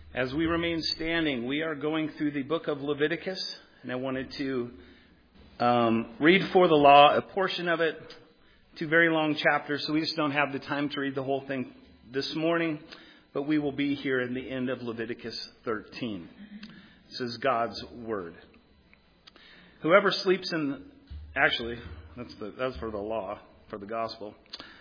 As we remain standing, we are going through the book of Leviticus, and I wanted to read for the law a portion of it, 2 very long chapters, so we just don't have the time to read the whole thing this morning, but we will be here in the end of Leviticus 13. This is God's word. Whoever sleeps in, actually, that's for the law, for the gospel.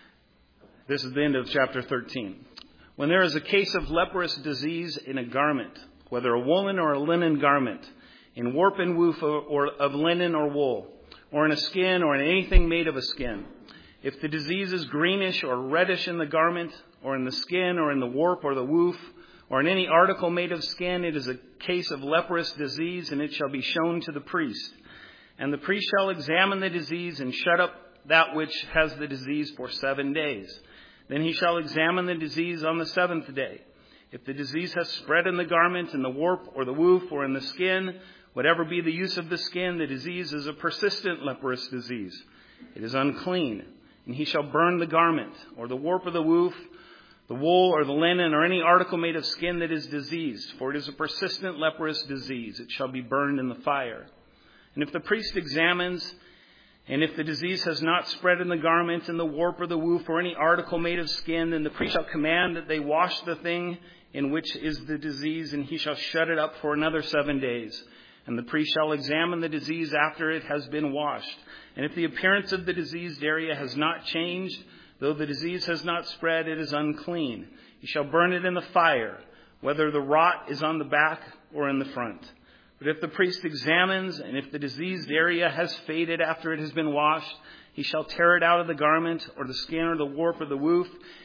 This is the end of chapter 13. When there is a case of leprous disease in a garment, whether a woolen or a linen garment, in warp and woof or of linen or wool, or in a skin or in anything made of a skin, if the disease is greenish or reddish in the garment, or in the skin, or in the warp or the woof, or in any article made of skin, it is a case of leprous disease, and it shall be shown to the priest. And the priest shall examine the disease and shut up that which has the disease for 7 days. Then he shall examine the disease on the 7th day. If the disease has spread in the garment, in the warp or the woof, or in the skin, whatever be the use of the skin, the disease is a persistent leprous disease. It is unclean. And he shall burn the garment, or the warp or the woof, the wool or the linen, or any article made of skin that is diseased, for it is a persistent leprous disease. It shall be burned in the fire. And if the priest examines, and if the disease has not spread in the garment, in the warp or the woof, or any article made of skin, then the priest shall command that they wash the thing in which is the disease, and he shall shut it up for another 7 days. And the priest shall examine the disease after it has been washed. And if the appearance of the diseased area has not changed, though the disease has not spread, it is unclean. You shall burn it in the fire, whether the rot is on the back or in the front. But if the priest examines, and if the diseased area has faded after it has been washed, he shall tear it out of the garment, or the skin, or the warp, or the woof.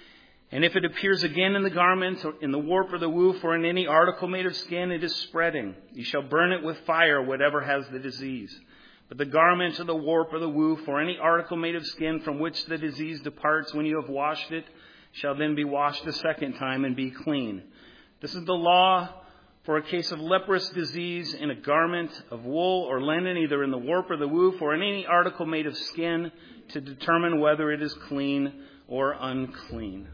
And if it appears again in the garment, or in the warp, or the woof, or in any article made of skin, it is spreading. You shall burn it with fire, whatever has the disease. But the garment, or the warp, or the woof, or any article made of skin from which the disease departs when you have washed it, shall then be washed a second time and be clean. This is the law for a case of leprous disease in a garment of wool or linen, either in the warp or the woof, or in any article made of skin, to determine whether it is clean or unclean.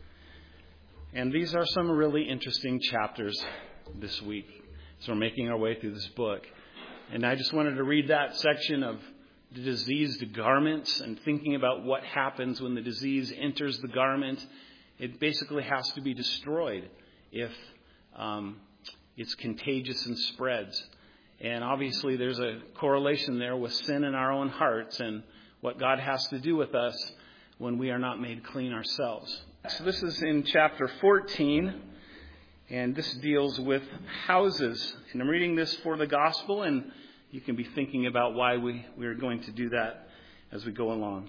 And these are some really interesting chapters this week as we're making our way through this book. And I just wanted to read that section of the diseased garments and thinking about what happens when the disease enters the garment. It basically has to be destroyed if it's contagious and spreads. And obviously there's a correlation there with sin in our own hearts and what God has to do with us when we are not made clean ourselves. So this is in chapter 14, and this deals with houses. And I'm reading this for the gospel, and you can be thinking about why we are going to do that as we go along.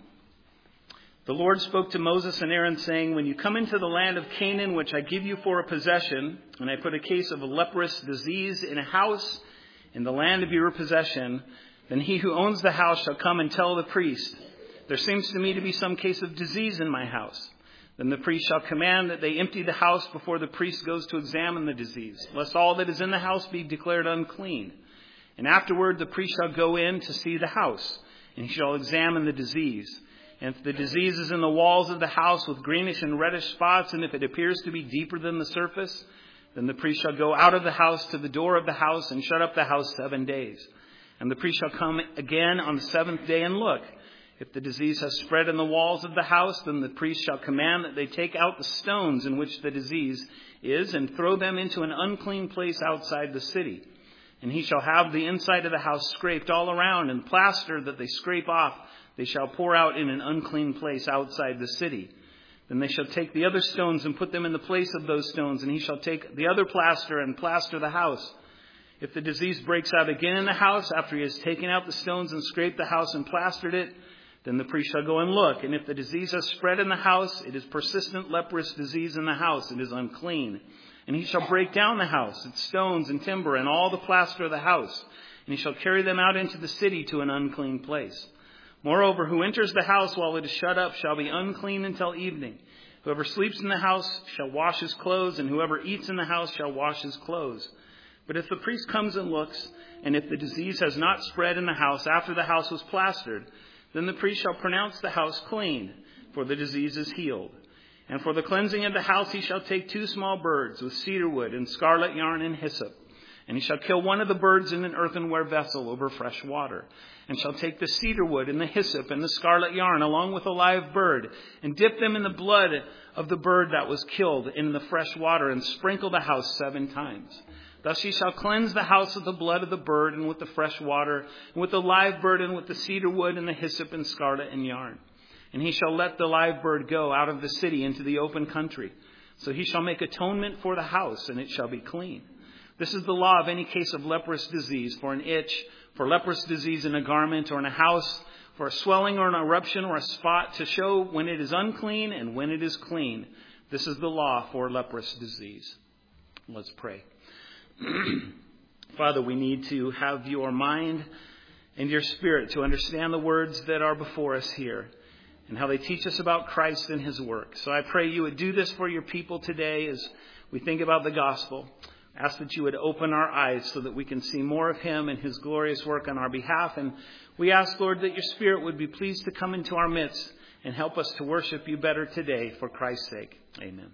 The Lord spoke to Moses and Aaron, saying, when you come into the land of Canaan, which I give you for a possession, and I put a case of a leprous disease in a house in the land of your possession, then he who owns the house shall come and tell the priest, there seems to me to be some case of disease in my house. Then the priest shall command that they empty the house before the priest goes to examine the disease, lest all that is in the house be declared unclean. And afterward the priest shall go in to see the house, and he shall examine the disease. And if the disease is in the walls of the house with greenish and reddish spots, and if it appears to be deeper than the surface, then the priest shall go out of the house to the door of the house and shut up the house 7 days. And the priest shall come again on the 7th day and look. If the disease has spread in the walls of the house, then the priest shall command that they take out the stones in which the disease is and throw them into an unclean place outside the city. And he shall have the inside of the house scraped all around, and plaster that they scrape off they shall pour out in an unclean place outside the city. Then they shall take the other stones and put them in the place of those stones, and he shall take the other plaster and plaster the house. If the disease breaks out again in the house after he has taken out the stones and scraped the house and plastered it, then the priest shall go and look. And if the disease has spread in the house, it is persistent leprous disease in the house. It is unclean. And he shall break down the house, its stones and timber, and all the plaster of the house. And he shall carry them out into the city to an unclean place. Moreover, who enters the house while it is shut up shall be unclean until evening. Whoever sleeps in the house shall wash his clothes, and whoever eats in the house shall wash his clothes. But if the priest comes and looks, and if the disease has not spread in the house after the house was plastered, then the priest shall pronounce the house clean, for the disease is healed. And for the cleansing of the house he shall take 2 small birds with cedar wood and scarlet yarn and hyssop. And he shall kill one of the birds in an earthenware vessel over fresh water. And shall take the cedar wood and the hyssop and the scarlet yarn along with a live bird, and dip them in the blood of the bird that was killed in the fresh water, and sprinkle the house 7 times. Thus he shall cleanse the house with the blood of the bird and with the fresh water, and with the live bird and with the cedar wood and the hyssop and scarlet and yarn. And he shall let the live bird go out of the city into the open country. So he shall make atonement for the house, and it shall be clean. This is the law of any case of leprous disease, for an itch, for leprous disease in a garment or in a house, for a swelling or an eruption or a spot, to show when it is unclean and when it is clean. This is the law for leprous disease. Let's pray. Father, we need to have your mind and your spirit to understand the words that are before us here and how they teach us about Christ and his work. So I pray you would do this for your people today as we think about the gospel. Ask that you would open our eyes so that we can see more of him and his glorious work on our behalf. And we ask, Lord, that your Spirit would be pleased to come into our midst and help us to worship you better today for Christ's sake. Amen.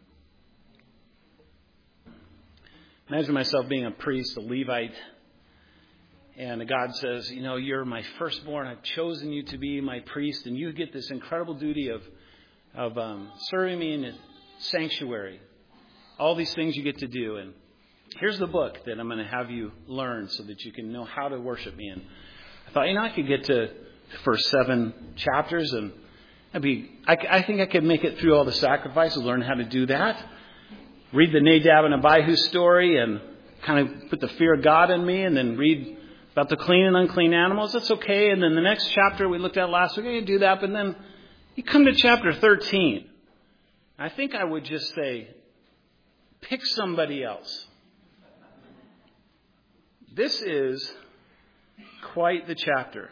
Imagine myself being a priest, a Levite, and God says, you know, you're my firstborn. I've chosen you to be my priest, and you get this incredible duty of serving me in a sanctuary. All these things you get to do, and here's the book that I'm going to have you learn so that you can know how to worship me. And I thought, I could get to the first 7 chapters, and I think I could make it through all the sacrifices, learn how to do that. Read the Nadab and Abihu story and kind of put the fear of God in me, and then read about the clean and unclean animals. That's okay. And then the next chapter we looked at last week, I can do that. But then you come to chapter 13. I think I would just say, pick somebody else. This is quite the chapter.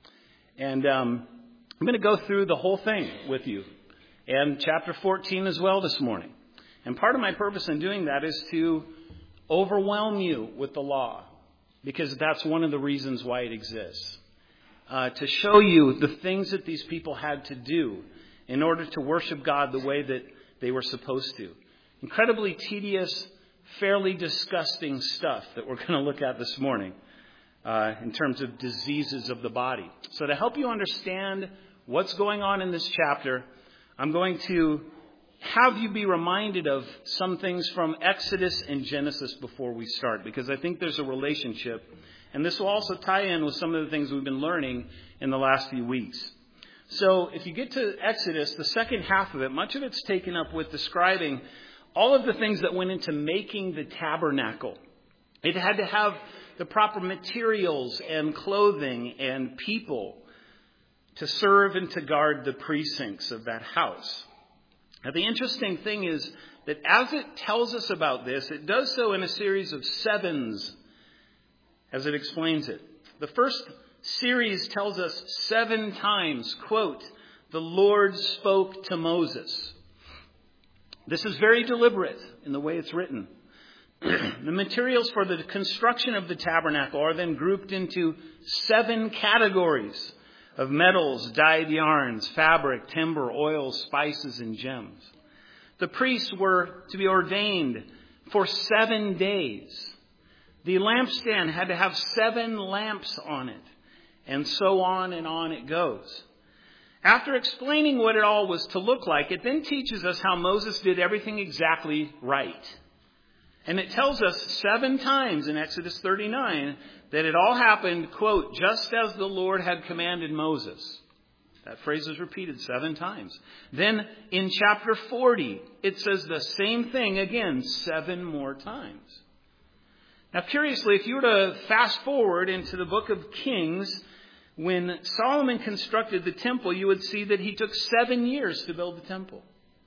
And I'm going to go through the whole thing with you. And chapter 14 as well this morning. And part of my purpose in doing that is to overwhelm you with the law. Because that's one of the reasons why it exists. To show you the things that these people had to do in order to worship God the way that they were supposed to. Incredibly tedious, fairly disgusting stuff that we're going to look at this morning in terms of diseases of the body. So to help you understand what's going on in this chapter, I'm going to have you be reminded of some things from Exodus and Genesis before we start, because I think there's a relationship. And this will also tie in with some of the things we've been learning in the last few weeks. So if you get to Exodus, the second half of it, much of it's taken up with describing all of the things that went into making the tabernacle. It had to have the proper materials and clothing and people to serve and to guard the precincts of that house. Now, the interesting thing is that as it tells us about this, it does so in a series of 7s, as it explains it. The first series tells us 7 times, quote, the Lord spoke to Moses. This is very deliberate in the way it's written. The materials for the construction of the tabernacle are then grouped into 7 categories of metals, dyed yarns, fabric, timber, oils, spices, and gems. The priests were to be ordained for 7 days. The lampstand had to have 7 lamps on it, and so on and on it goes. After explaining what it all was to look like, it then teaches us how Moses did everything exactly right. And it tells us 7 times in Exodus 39 that it all happened, quote, just as the Lord had commanded Moses. That phrase is repeated 7 times. Then in chapter 40, it says the same thing again 7 more times. Now, curiously, if you were to fast forward into the book of Kings, when Solomon constructed the temple, you would see that he took 7 years to build the temple.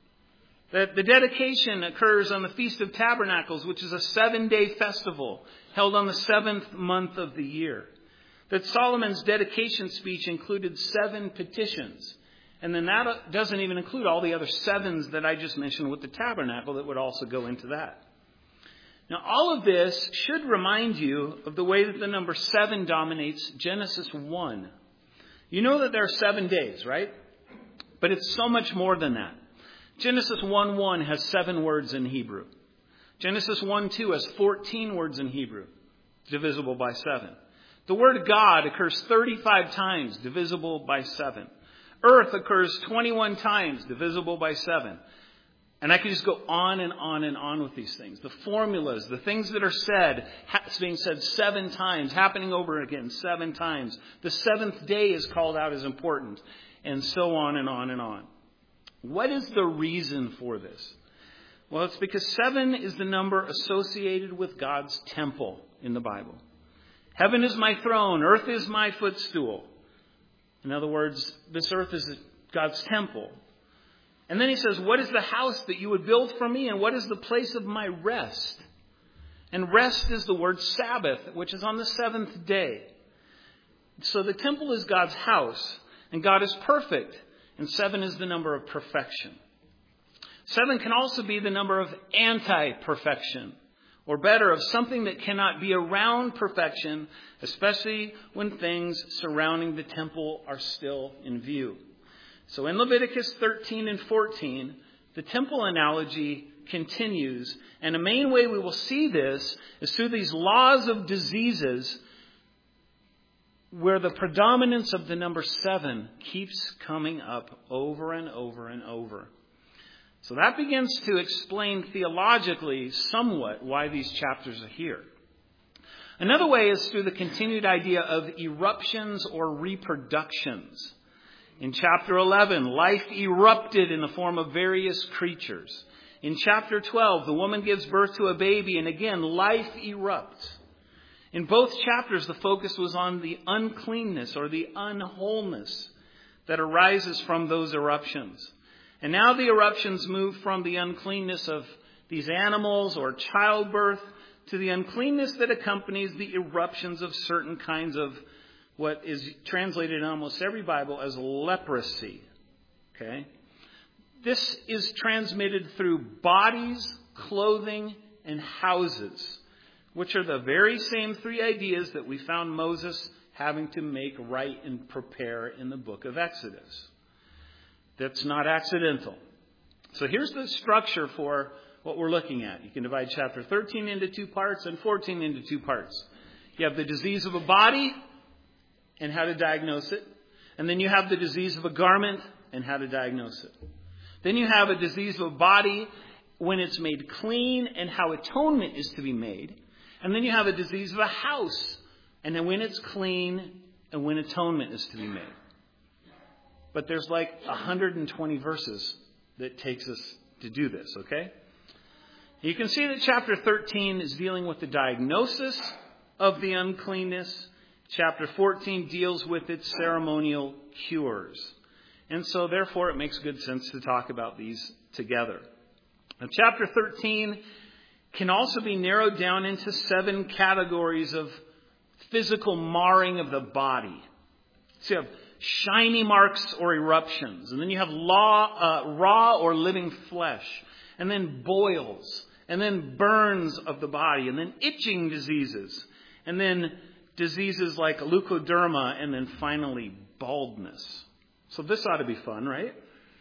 That the dedication occurs on the Feast of Tabernacles, which is a 7-day festival held on the 7th month of the year. That Solomon's dedication speech included 7 petitions. And then that doesn't even include all the other 7s that I just mentioned with the tabernacle that would also go into that. Now, all of this should remind you of the way that the number 7 dominates Genesis 1. You know that there are 7 days, right? But it's so much more than that. Genesis 1:1 has 7 words in Hebrew. Genesis 1:2 has 14 words in Hebrew, divisible by 7. The word God occurs 35 times, divisible by 7. Earth occurs 21 times, divisible by 7. And I could just go on and on and on with these things. The formulas, the things that are said, being said 7 times, happening over again 7 times. The 7th day is called out as important, and so on and on and on. What is the reason for this? Well, it's because 7 is the number associated with God's temple in the Bible. Heaven is my throne, earth is my footstool. In other words, this earth is God's temple. And then he says, what is the house that you would build for me? And what is the place of my rest? And rest is the word Sabbath, which is on the 7th day. So the temple is God's house, and God is perfect. And 7 is the number of perfection. 7 can also be the number of anti-perfection. Or better, of something that cannot be around perfection, especially when things surrounding the temple are still in view. So in Leviticus 13 and 14, the temple analogy continues. And the main way we will see this is through these laws of diseases, where the predominance of the number 7 keeps coming up over and over and over. So that begins to explain theologically somewhat why these chapters are here. Another way is through the continued idea of eruptions or reproductions. In chapter 11, life erupted in the form of various creatures. In chapter 12, the woman gives birth to a baby, and again, life erupts. In both chapters, the focus was on the uncleanness or the unwholeness that arises from those eruptions. And now the eruptions move from the uncleanness of these animals or childbirth to the uncleanness that accompanies the eruptions of certain kinds of what is translated in almost every Bible as leprosy. Okay? This is transmitted through bodies, clothing, and houses, which are the very same 3 ideas that we found Moses having to make right and prepare in the book of Exodus. That's not accidental. So here's the structure for what we're looking at. You can divide chapter 13 into 2 parts and 14 into 2 parts. You have the disease of a body and how to diagnose it. And then you have the disease of a garment and how to diagnose it. Then you have a disease of a body when it's made clean and how atonement is to be made. And then you have a disease of a house and then when it's clean and when atonement is to be made. But there's like 120 verses that takes us to do this, okay? You can see that chapter 13 is dealing with the diagnosis of the uncleanness. Chapter 14 deals with its ceremonial cures. And so, therefore, it makes good sense to talk about these together. Now, chapter 13 can also be narrowed down into 7 categories of physical marring of the body. So you have shiny marks or eruptions. And then you have raw or living flesh. And then boils. And then burns of the body. And then itching diseases. And then diseases like leukoderma. And then finally baldness. So this ought to be fun, right?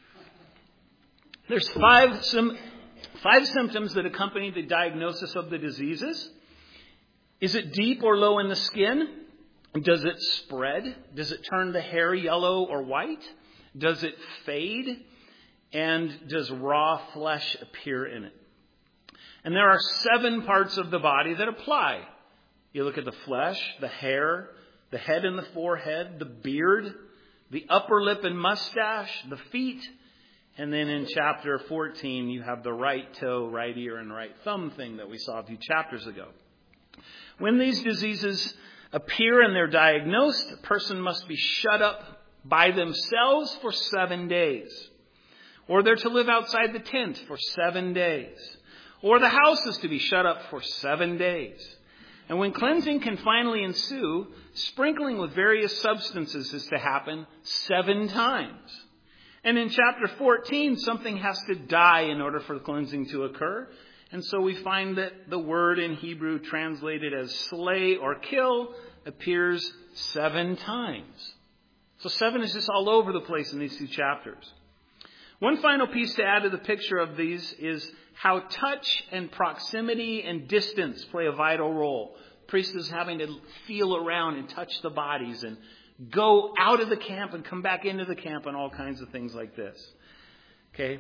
There's 5 symptoms that accompany the diagnosis of the diseases. Is it deep or low in the skin? Does it spread? Does it turn the hair yellow or white? Does it fade? And does raw flesh appear in it? And there are 7 parts of the body that apply. You look at the flesh, the hair, the head and the forehead, the beard, the upper lip and mustache, the feet. And then in chapter 14, you have the right toe, right ear, and right thumb thing that we saw a few chapters ago. When these diseases appear and they're diagnosed, a person must be shut up by themselves for 7 days. Or they're to live outside the tent for 7 days. Or the house is to be shut up for 7 days. And when cleansing can finally ensue, sprinkling with various substances is to happen 7 times. And in chapter 14, something has to die in order for the cleansing to occur. And so we find that the word in Hebrew translated as slay or kill appears 7 times. So 7 is just all over the place in these 2 chapters. One final piece to add to the picture of these is how touch and proximity and distance play a vital role. Priest is having to feel around and touch the bodies and go out of the camp and come back into the camp and all kinds of things like this. Okay?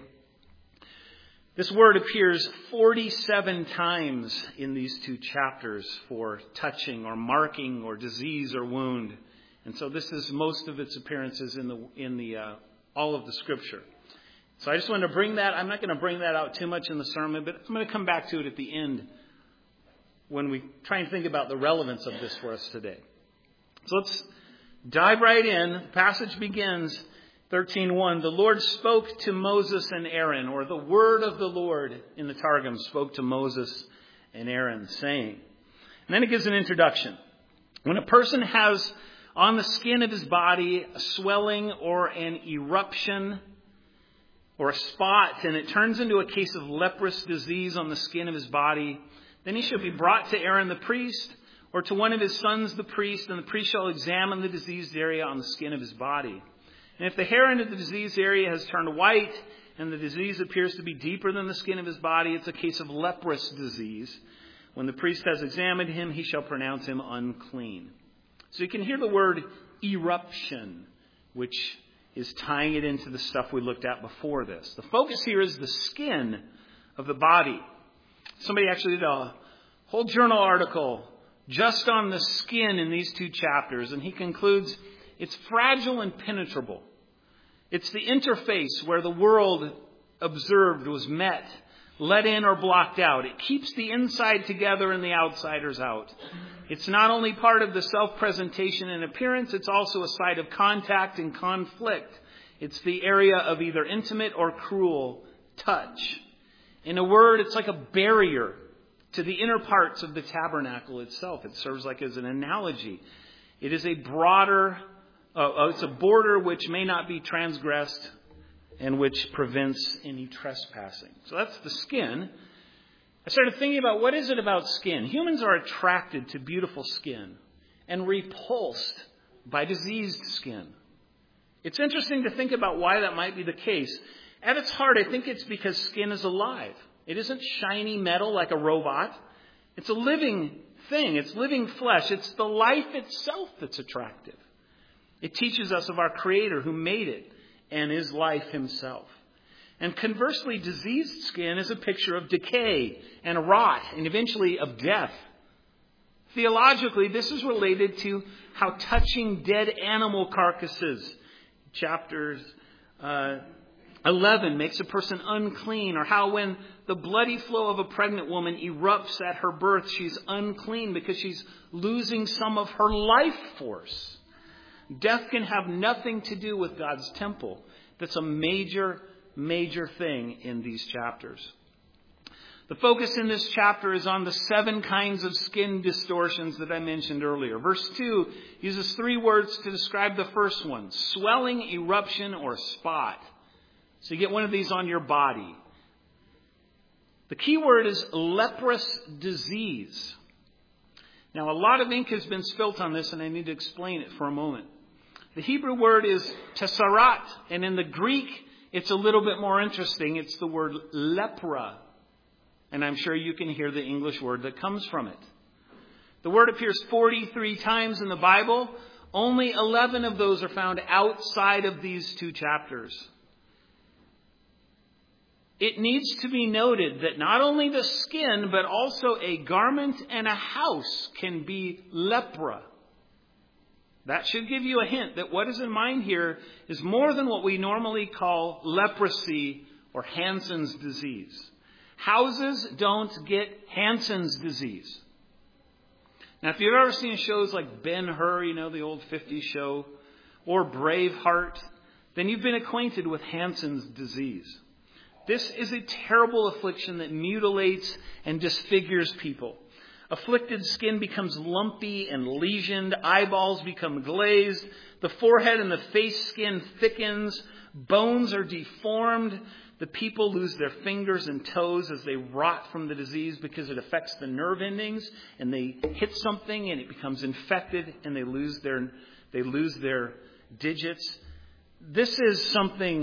This word appears 47 times in these two chapters for touching or marking or disease or wound. And so this is most of its appearances in the all of the Scripture. So I just wanted to bring that. I'm not going to bring that out too much in the sermon, but I'm going to come back to it at the end when we try and think about the relevance of this for us today. So let's dive right in. The passage begins, 13:1. The Lord spoke to Moses and Aaron, or the word of the Lord in the Targum spoke to Moses and Aaron, saying. And then it gives an introduction. When a person has on the skin of his body a swelling or an eruption or a spot, and it turns into a case of leprous disease on the skin of his body, then he shall be brought to Aaron the priest, or to one of his sons the priest, and the priest shall examine the diseased area on the skin of his body. And if the hair under the diseased area has turned white, and the disease appears to be deeper than the skin of his body, it's a case of leprous disease. When the priest has examined him, he shall pronounce him unclean. So you can hear the word eruption, which is tying it into the stuff we looked at before this. The focus here is the skin of the body. Somebody actually did a whole journal article just on the skin in these two chapters, and he concludes it's fragile and penetrable. It's the interface where the world observed was met, let in or blocked out. It keeps the inside together and the outsiders out. It's not only part of the self-presentation and appearance, it's also a site of contact and conflict. It's the area of either intimate or cruel touch. In a word, it's like a barrier to the inner parts of the tabernacle itself. It serves like as an analogy. It is a broader, it's a border which may not be transgressed and which prevents any trespassing. So that's the skin. I started thinking about what is it about skin? Humans are attracted to beautiful skin and repulsed by diseased skin. It's interesting to think about why that might be the case. At its heart, I think it's because skin is alive. It isn't shiny metal like a robot. It's a living thing. It's living flesh. It's the life itself that's attractive. It teaches us of our Creator who made it and is life himself. And conversely, diseased skin is a picture of decay and rot and eventually of death. Theologically, this is related to how touching dead animal carcasses, chapters 11, makes a person unclean, or how when the bloody flow of a pregnant woman erupts at her birth, she's unclean because she's losing some of her life force. Death can have nothing to do with God's temple. That's a major thing in these chapters. The focus in this chapter is on the 7 kinds of skin distortions that I mentioned earlier. Verse 2 uses 3 words to describe the first one: swelling, eruption, or spot. So you get one of these on your body. The key word is leprous disease. Now, a lot of ink has been spilt on this, and I need to explain it for a moment. The Hebrew word is tessarat, and in the Greek, it's a little bit more interesting. It's the word lepra. And I'm sure you can hear the English word that comes from it. The word appears 43 times in the Bible. Only 11 of those are found outside of these 2 chapters. It needs to be noted that not only the skin, but also a garment and a house can be lepra. That should give you a hint that what is in mind here is more than what we normally call leprosy or Hansen's disease. Houses don't get Hansen's disease. Now, if you've ever seen shows like Ben-Hur, the old 50s show, or Braveheart, then you've been acquainted with Hansen's disease. This is a terrible affliction that mutilates and disfigures people. Afflicted skin becomes lumpy and lesioned. Eyeballs become glazed. The forehead and the face skin thickens. Bones are deformed. The people lose their fingers and toes as they rot from the disease because it affects the nerve endings, and they hit something and it becomes infected and they lose their digits. This is something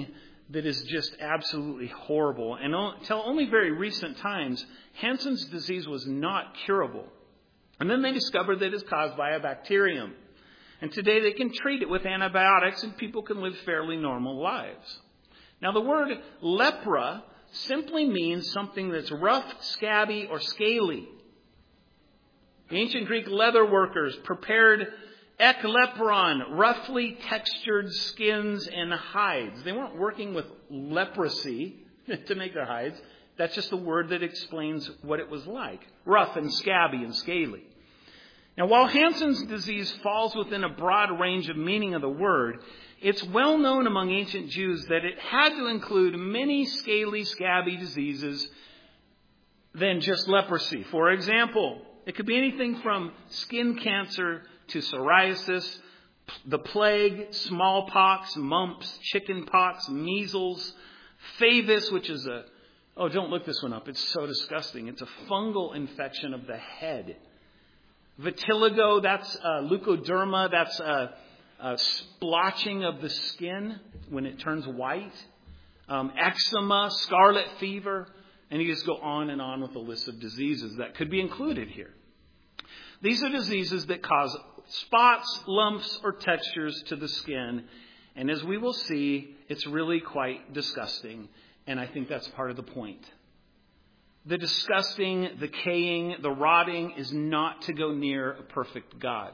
that is just absolutely horrible. And until only very recent times, Hansen's disease was not curable. And then they discovered that it's caused by a bacterium. And today they can treat it with antibiotics and people can live fairly normal lives. Now the word lepra simply means something that's rough, scabby, or scaly. The ancient Greek leather workers prepared eklepron, roughly textured skins and hides. They weren't working with leprosy to make their hides. That's just a word that explains what it was like. Rough and scabby and scaly. Now, while Hansen's disease falls within a broad range of meaning of the word, it's well known among ancient Jews that it had to include many scaly, scabby diseases than just leprosy. For example, it could be anything from skin cancer to psoriasis, the plague, smallpox, mumps, chickenpox, measles, Favis, which is don't look this one up. It's so disgusting. It's a fungal infection of the head. Vitiligo, that's leukoderma, that's splotching of the skin when it turns white. Eczema, scarlet fever, and you just go on and on with a list of diseases that could be included here. These are diseases that cause spots, lumps, or textures to the skin. And as we will see, it's really quite disgusting. And I think that's part of the point. The disgusting, the decaying, the rotting is not to go near a perfect God.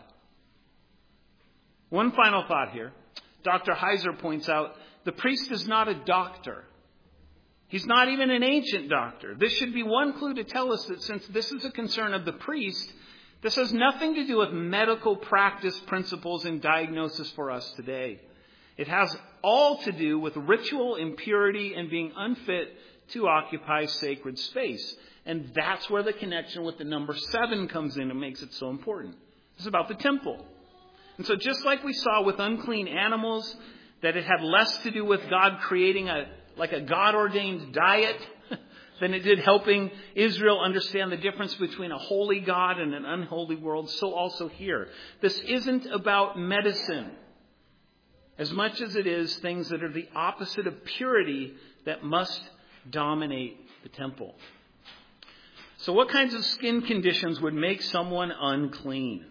One final thought here. Dr. Heiser points out, the priest is not a doctor. He's not even an ancient doctor. This should be one clue to tell us that since this is a concern of the priest, this has nothing to do with medical practice principles and diagnosis for us today. It has all to do with ritual impurity and being unfit to occupy sacred space. And that's where the connection with the number 7 comes in and makes it so important. It's about the temple. And so just like we saw with unclean animals, that it had less to do with God creating a God-ordained diet than it did helping Israel understand the difference between a holy God and an unholy world, so also here. This isn't about medicine as much as it is things that are the opposite of purity that must dominate the temple. So what kinds of skin conditions would make someone unclean?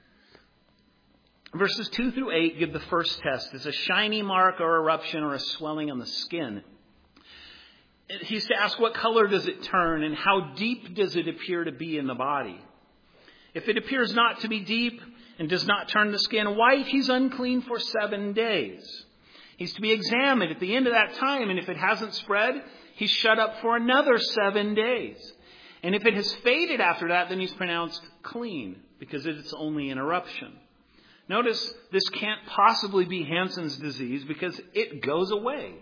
Verses 2 through 8 give the first test. It's a shiny mark or eruption or a swelling on the skin. He's to ask what color does it turn and how deep does it appear to be in the body. If it appears not to be deep and does not turn the skin white, he's unclean for 7 days. He's to be examined at the end of that time, and if it hasn't spread, he's shut up for another 7 days. And if it has faded after that, then he's pronounced clean because it's only an eruption. Notice this can't possibly be Hansen's disease because it goes away.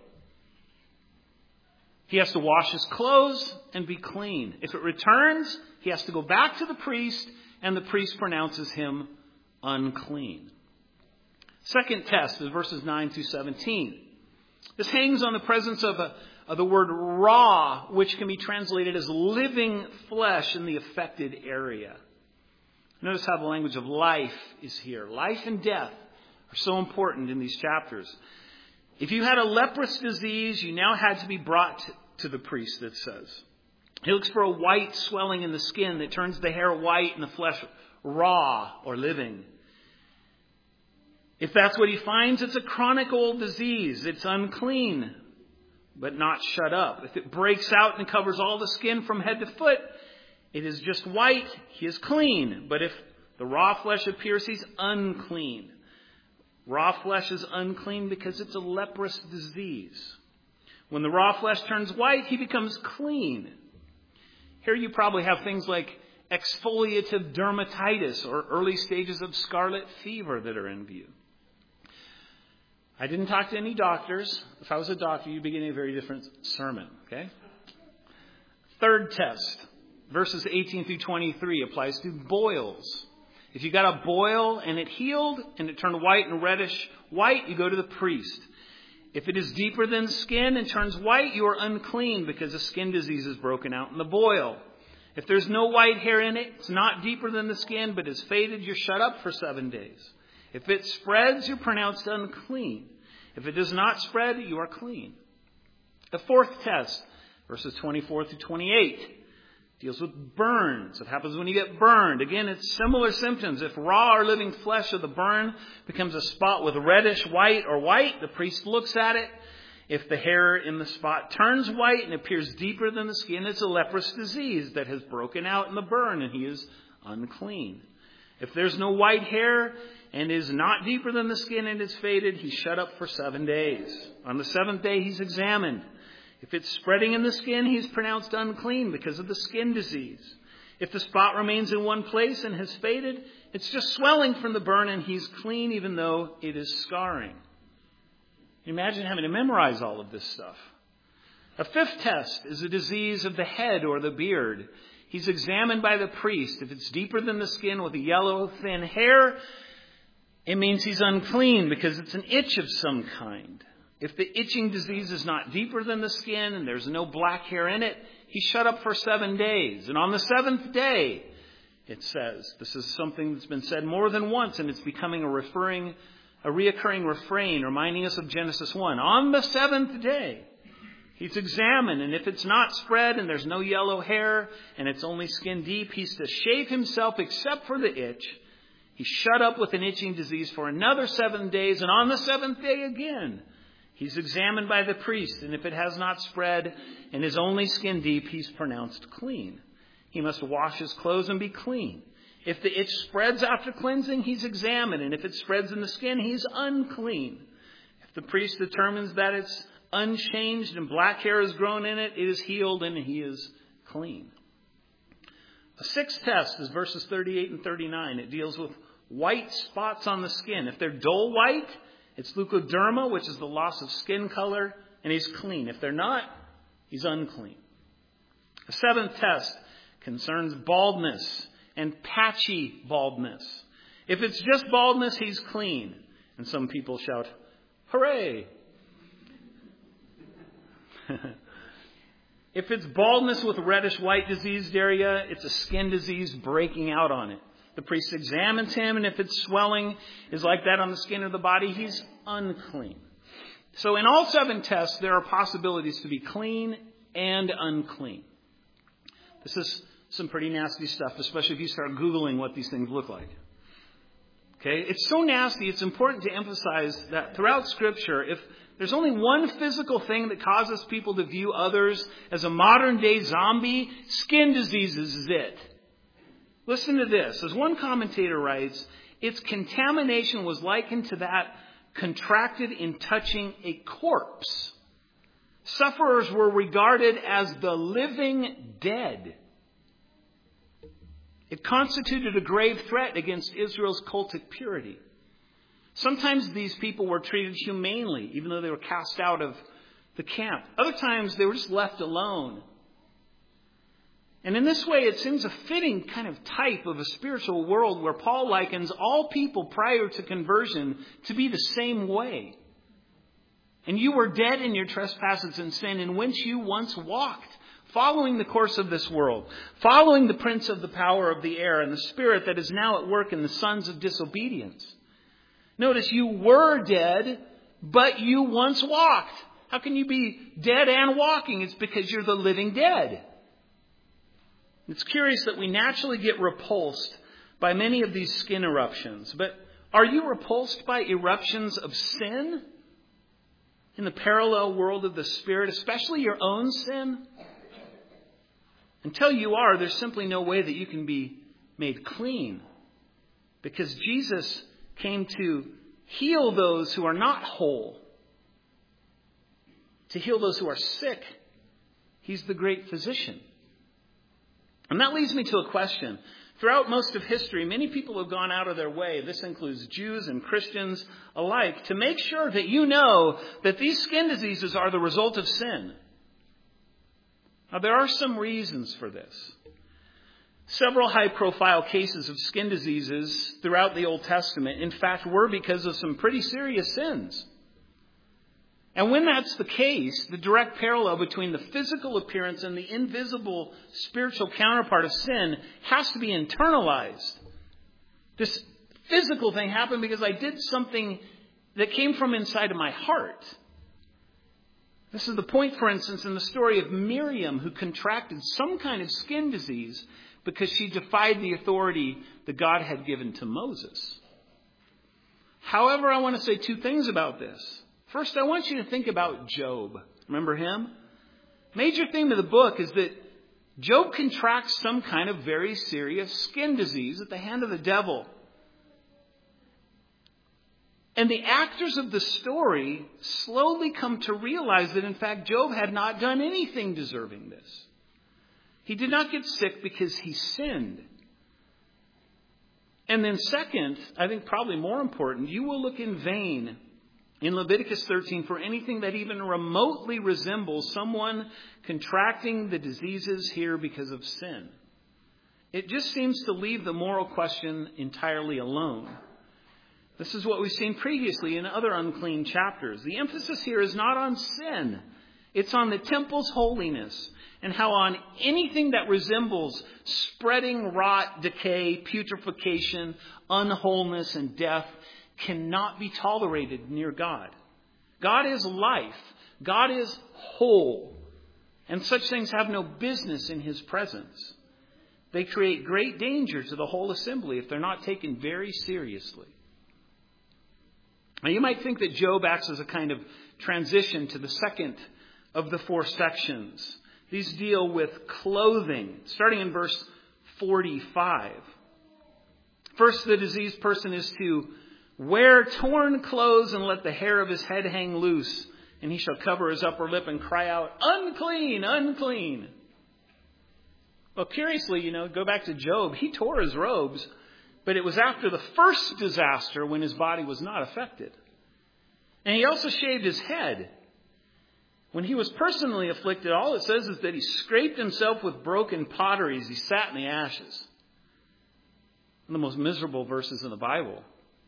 He has to wash his clothes and be clean. If it returns, he has to go back to the priest, and the priest pronounces him unclean. Second test is verses 9 through 17. This hangs on the presence of the word raw, which can be translated as living flesh in the affected area. Notice how the language of life is here. Life and death are so important in these chapters. If you had a leprous disease, you now had to be brought to the priest, it says. He looks for a white swelling in the skin that turns the hair white and the flesh raw or living. If that's what he finds, it's a chronic old disease. It's unclean, but not shut up. If it breaks out and covers all the skin from head to foot, it is just white. He is clean. But if the raw flesh appears, he's unclean. Raw flesh is unclean because it's a leprous disease. When the raw flesh turns white, he becomes clean. Here you probably have things like exfoliative dermatitis or early stages of scarlet fever that are in view. I didn't talk to any doctors. If I was a doctor, you'd be getting a very different sermon, okay? Third test, verses 18 through 23, applies to boils. If you got a boil and it healed and it turned white and reddish white, you go to the priest. If it is deeper than skin and turns white, you are unclean because a skin disease is broken out in the boil. If there's no white hair in it, it's not deeper than the skin but is faded, you're shut up for 7 days. If it spreads, you're pronounced unclean. If it does not spread, you are clean. The fourth test, verses 24 through 28, deals with burns. It happens when you get burned. Again, it's similar symptoms. If raw or living flesh of the burn becomes a spot with reddish white or white, the priest looks at it. If the hair in the spot turns white and appears deeper than the skin, it's a leprous disease that has broken out in the burn, and he is unclean. If there's no white hair and is not deeper than the skin and is faded, he's shut up for 7 days. On the seventh day, he's examined. If it's spreading in the skin, he's pronounced unclean because of the skin disease. If the spot remains in one place and has faded, it's just swelling from the burn, and he's clean even though it is scarring. Imagine having to memorize all of this stuff. A fifth test is a disease of the head or the beard. He's examined by the priest. If it's deeper than the skin with a yellow, thin hair, it means he's unclean because it's an itch of some kind. If the itching disease is not deeper than the skin and there's no black hair in it, he's shut up for 7 days. And on the seventh day, it says, this is something that's been said more than once, and it's becoming a reoccurring refrain reminding us of Genesis 1. On the seventh day, he's examined, and if it's not spread and there's no yellow hair and it's only skin deep, he's to shave himself except for the itch. He's shut up with an itching disease for another 7 days, and on the seventh day again, he's examined by the priest, and if it has not spread and is only skin deep, he's pronounced clean. He must wash his clothes and be clean. If the itch spreads after cleansing, he's examined, and if it spreads in the skin, he's unclean. If the priest determines that it's unchanged and black hair has grown in it, it is healed and he is clean. A sixth test is verses 38 and 39. It deals with white spots on the skin. If they're dull white, it's leukoderma, which is the loss of skin color, and he's clean. If they're not, he's unclean. The seventh test concerns baldness and patchy baldness. If it's just baldness, he's clean. And some people shout, hooray! If it's baldness with reddish white diseased area, it's a skin disease breaking out on it. The priest examines him, and if its swelling is like that on the skin of the body, he's unclean. So in all 7 tests, there are possibilities to be clean and unclean. This is some pretty nasty stuff, especially if you start Googling what these things look like. Okay? It's so nasty, it's important to emphasize that throughout Scripture, if there's only one physical thing that causes people to view others as a modern-day zombie, skin diseases is it. Listen to this. As one commentator writes, its contamination was likened to that contracted in touching a corpse. Sufferers were regarded as the living dead. It constituted a grave threat against Israel's cultic purity. Sometimes these people were treated humanely, even though they were cast out of the camp. Other times they were just left alone. And in this way, it seems a fitting kind of type of a spiritual world where Paul likens all people prior to conversion to be the same way. And you were dead in your trespasses and sin in which you once walked, following the course of this world, following the prince of the power of the air and the spirit that is now at work in the sons of disobedience. Notice you were dead, but you once walked. How can you be dead and walking? It's because you're the living dead. It's curious that we naturally get repulsed by many of these skin eruptions. But are you repulsed by eruptions of sin in the parallel world of the Spirit, especially your own sin? Until you are, there's simply no way that you can be made clean. Because Jesus came to heal those who are not whole, to heal those who are sick. He's the great physician. And that leads me to a question. Throughout most of history, many people have gone out of their way, this includes Jews and Christians alike, to make sure that you know that these skin diseases are the result of sin. Now, there are some reasons for this. Several high-profile cases of skin diseases throughout the Old Testament, in fact, were because of some pretty serious sins. And when that's the case, the direct parallel between the physical appearance and the invisible spiritual counterpart of sin has to be internalized. This physical thing happened because I did something that came from inside of my heart. This is the point, for instance, in the story of Miriam, who contracted some kind of skin disease because she defied the authority that God had given to Moses. However, I want to say two things about this. First, I want you to think about Job. Remember him? Major theme of the book is that Job contracts some kind of very serious skin disease at the hand of the devil. And the actors of the story slowly come to realize that, in fact, Job had not done anything deserving this. He did not get sick because he sinned. And then second, I think probably more important, you will look in vain in Leviticus 13 for anything that even remotely resembles someone contracting the diseases here because of sin. It just seems to leave the moral question entirely alone. This is what we've seen previously in other unclean chapters. The emphasis here is not on sin. It's on the temple's holiness and how on anything that resembles spreading rot, decay, putrefaction, unwholeness, and death cannot be tolerated near God. God is life. God is whole. And such things have no business in his presence. They create great danger to the whole assembly if they're not taken very seriously. Now, you might think that Job acts as a kind of transition to the second of the four sections. These deal with clothing, starting in verse 45. First, the diseased person is to wear torn clothes and let the hair of his head hang loose, and he shall cover his upper lip and cry out, "Unclean, unclean." Well, curiously, go back to Job. He tore his robes, but it was after the first disaster when his body was not affected. And he also shaved his head. When he was personally afflicted, all it says is that he scraped himself with broken pottery as he sat in the ashes. One of the most miserable verses in the Bible.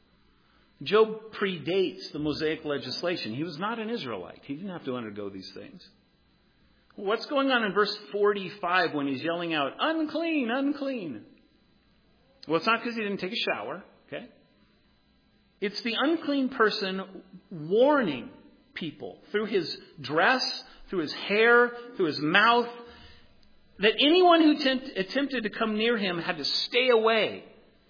Job predates the Mosaic legislation. He was not an Israelite. He didn't have to undergo these things. What's going on in verse 45 when he's yelling out, "Unclean, unclean"? Well, it's not because he didn't take a shower, okay? It's the unclean person warning people through his dress, through his hair, through his mouth, that anyone who attempted to come near him had to stay away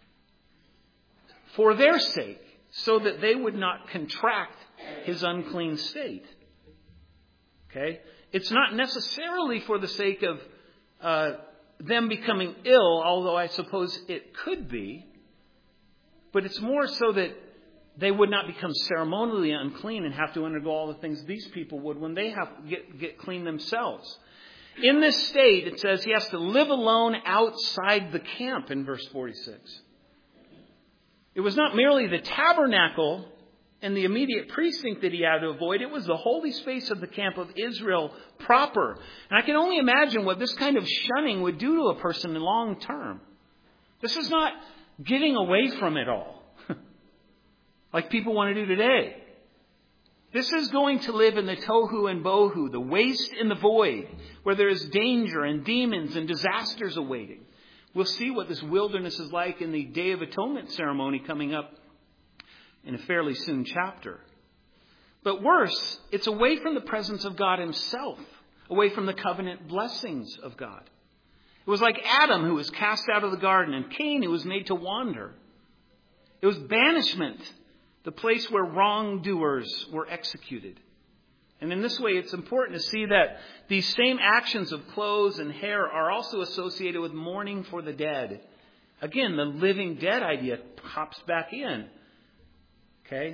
for their sake, so that they would not contract his unclean state. Okay? It's not necessarily for the sake of them becoming ill, although I suppose it could be. But it's more so that they would not become ceremonially unclean and have to undergo all the things these people would when they have to get clean themselves. In this state, it says he has to live alone outside the camp in verse 46. It was not merely the tabernacle and the immediate precinct that he had to avoid. It was the holy space of the camp of Israel proper. And I can only imagine what this kind of shunning would do to a person in long term. This is not getting away from it all, like people want to do today. This is going to live in the tohu and bohu, the waste and the void, where there is danger and demons and disasters awaiting. We'll see what this wilderness is like in the Day of Atonement ceremony coming up in a fairly soon chapter. But worse, it's away from the presence of God himself, away from the covenant blessings of God. It was like Adam, who was cast out of the garden, and Cain, who was made to wander. It was banishment, the place where wrongdoers were executed. And in this way, it's important to see that these same actions of clothes and hair are also associated with mourning for the dead. Again, the living dead idea pops back in. Okay?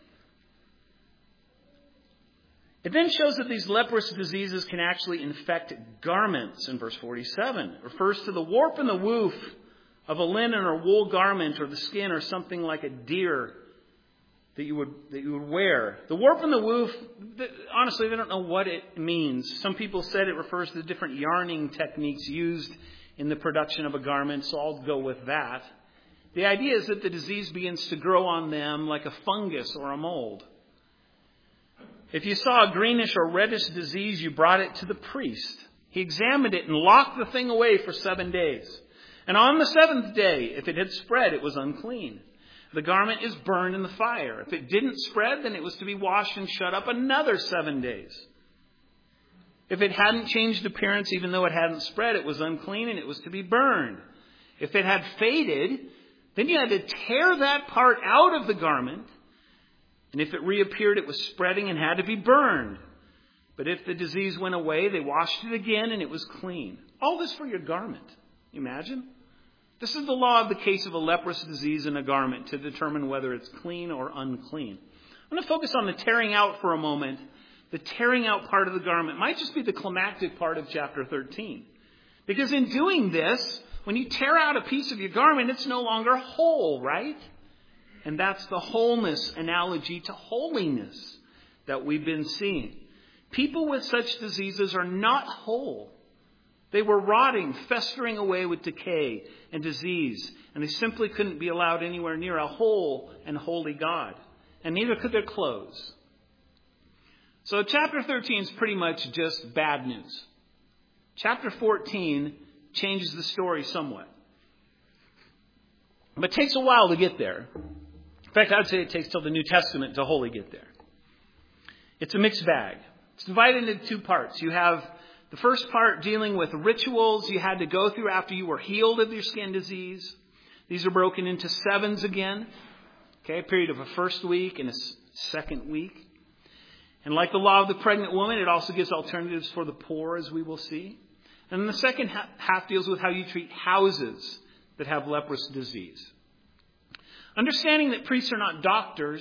It then shows that these leprous diseases can actually infect garments in verse 47. It refers to the warp and the woof of a linen or wool garment, or the skin, or something like a deer that you would wear. The warp and the woof, honestly, they don't know what it means. Some people said it refers to the different yarning techniques used in the production of a garment, so I'll go with that. The idea is that the disease begins to grow on them like a fungus or a mold. If you saw a greenish or reddish disease, you brought it to the priest. He examined it and locked the thing away for 7 days. And on the 7th day, if it had spread, it was unclean. The garment is burned in the fire. If it didn't spread, then it was to be washed and shut up another 7 days. If it hadn't changed appearance, even though it hadn't spread, it was unclean and it was to be burned. If it had faded, then you had to tear that part out of the garment. And if it reappeared, it was spreading and had to be burned. But if the disease went away, they washed it again and it was clean. All this for your garment. Imagine. This is the law of the case of a leprous disease in a garment to determine whether it's clean or unclean. I'm going to focus on the tearing out for a moment. The tearing out part of the garment might just be the climactic part of chapter 13. Because in doing this, when you tear out a piece of your garment, it's no longer whole, right? And that's the wholeness analogy to holiness that we've been seeing. People with such diseases are not whole. They were rotting, festering away with decay and disease, and they simply couldn't be allowed anywhere near a whole and holy God. And neither could their clothes. So chapter 13 is pretty much just bad news. Chapter 14 changes the story somewhat. But it takes a while to get there. In fact, I'd say it takes till the New Testament to wholly get there. It's a mixed bag. It's divided into two parts. You have the first part dealing with rituals you had to go through after you were healed of your skin disease. These are broken into sevens again. Okay, a period of a first week and a second week. And like the law of the pregnant woman, it also gives alternatives for the poor, as we will see. And then the second half deals with how you treat houses that have leprous disease. Understanding that priests are not doctors,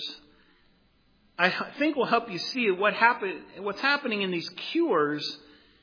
I think will help you see what's happening in these cures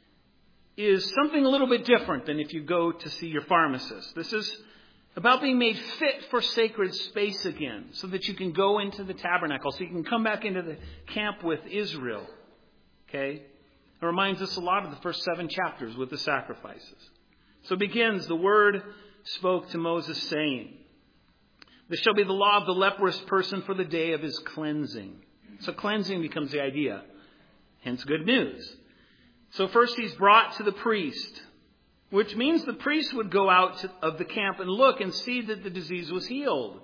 is something a little bit different than if you go to see your pharmacist. This is about being made fit for sacred space again so that you can go into the tabernacle, so you can come back into the camp with Israel. Okay? It reminds us a lot of the first 7 chapters with the sacrifices. So it begins, the word spoke to Moses saying, "This shall be the law of the leprous person for the day of his cleansing." So cleansing becomes the idea. Hence good news. So first he's brought to the priest, which means the priest would go out of the camp and look and see that the disease was healed.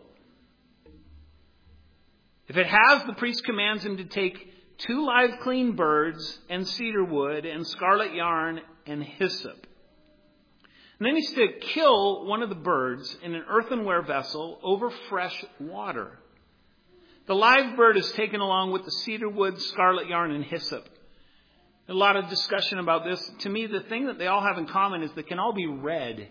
If it has, the priest commands him to take 2 live clean birds and cedar wood and scarlet yarn and hyssop. And then he's to kill one of the birds in an earthenware vessel over fresh water. The live bird is taken along with the cedar wood, scarlet yarn, and hyssop. A lot of discussion about this. To me, the thing that they all have in common is they can all be red.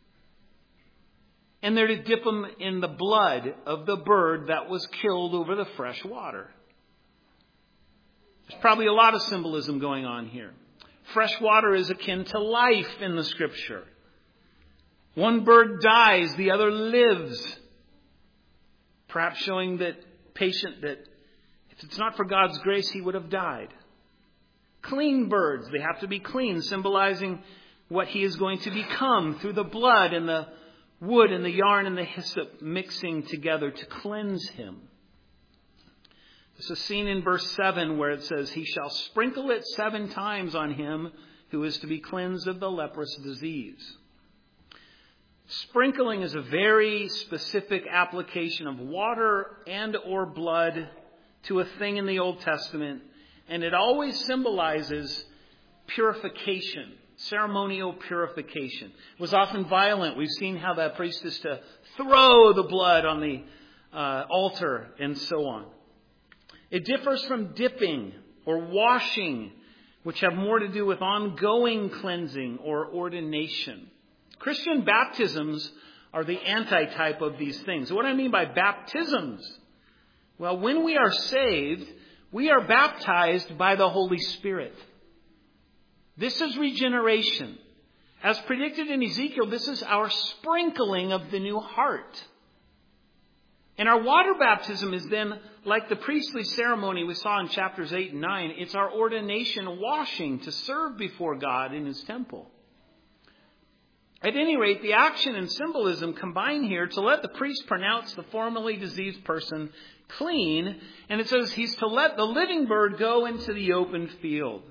And they're to dip them in the blood of the bird that was killed over the fresh water. There's probably a lot of symbolism going on here. Fresh water is akin to life in the Scripture. One bird dies, the other lives. Perhaps showing that patient that if it's not for God's grace, he would have died. Clean birds, they have to be clean, symbolizing what he is going to become through the blood and the wood and the yarn and the hyssop mixing together to cleanse him. This is seen in verse 7 where it says, "He shall sprinkle it 7 times on him who is to be cleansed of the leprous disease." Sprinkling is a very specific application of water and or blood to a thing in the Old Testament. And it always symbolizes purification, ceremonial purification. It was often violent. We've seen how that priest is to throw the blood on the altar and so on. It differs from dipping or washing, which have more to do with ongoing cleansing or ordination. Christian baptisms are the antitype of these things. What do I mean by baptisms? Well, when we are saved, we are baptized by the Holy Spirit. This is regeneration. As predicted in Ezekiel, this is our sprinkling of the new heart. And our water baptism is then, like the priestly ceremony we saw in chapters 8 and 9, it's our ordination washing to serve before God in his temple. At any rate, the action and symbolism combine here to let the priest pronounce the formerly diseased person clean. And it says he's to let the living bird go into the open field.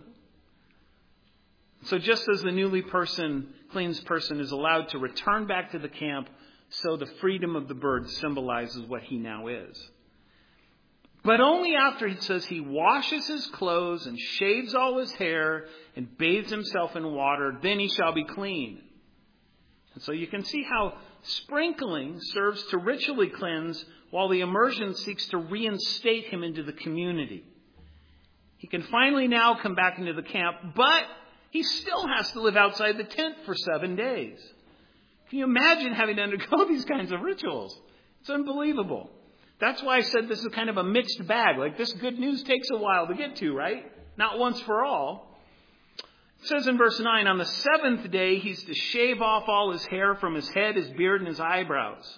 So just as the newly cleansed person is allowed to return back to the camp, so the freedom of the bird symbolizes what he now is. But only after, it says, he washes his clothes and shaves all his hair and bathes himself in water, then he shall be clean. And so you can see how sprinkling serves to ritually cleanse, while the immersion seeks to reinstate him into the community. He can finally now come back into the camp, but he still has to live outside the tent for 7 days. Can you imagine having to undergo these kinds of rituals? It's unbelievable. That's why I said this is kind of a mixed bag. Like, this good news takes a while to get to, right? Not once for all. It says in verse 9, on the 7th day, he's to shave off all his hair from his head, his beard, and his eyebrows.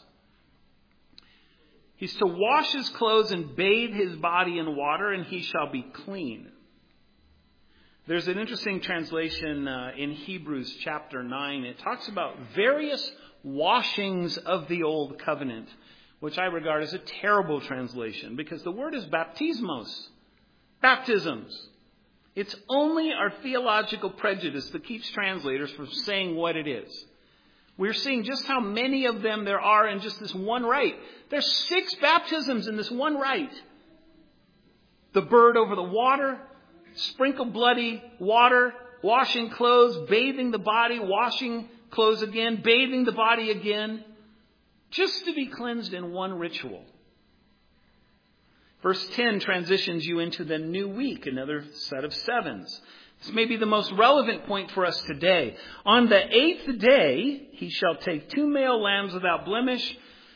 He's to wash his clothes and bathe his body in water, and he shall be clean. There's an interesting translation in Hebrews chapter 9. It talks about various washings of the old covenant, which I regard as a terrible translation, because the word is baptismos, baptisms. It's only our theological prejudice that keeps translators from saying what it is. We're seeing just how many of them there are in just this one rite. There's 6 baptisms in this one rite. The bird over the water, sprinkle bloody water, washing clothes, bathing the body, washing clothes again, bathing the body again, just to be cleansed in one ritual. Verse 10 transitions you into the new week, another set of 7s. This may be the most relevant point for us today. On the 8th day, he shall take 2 male lambs without blemish.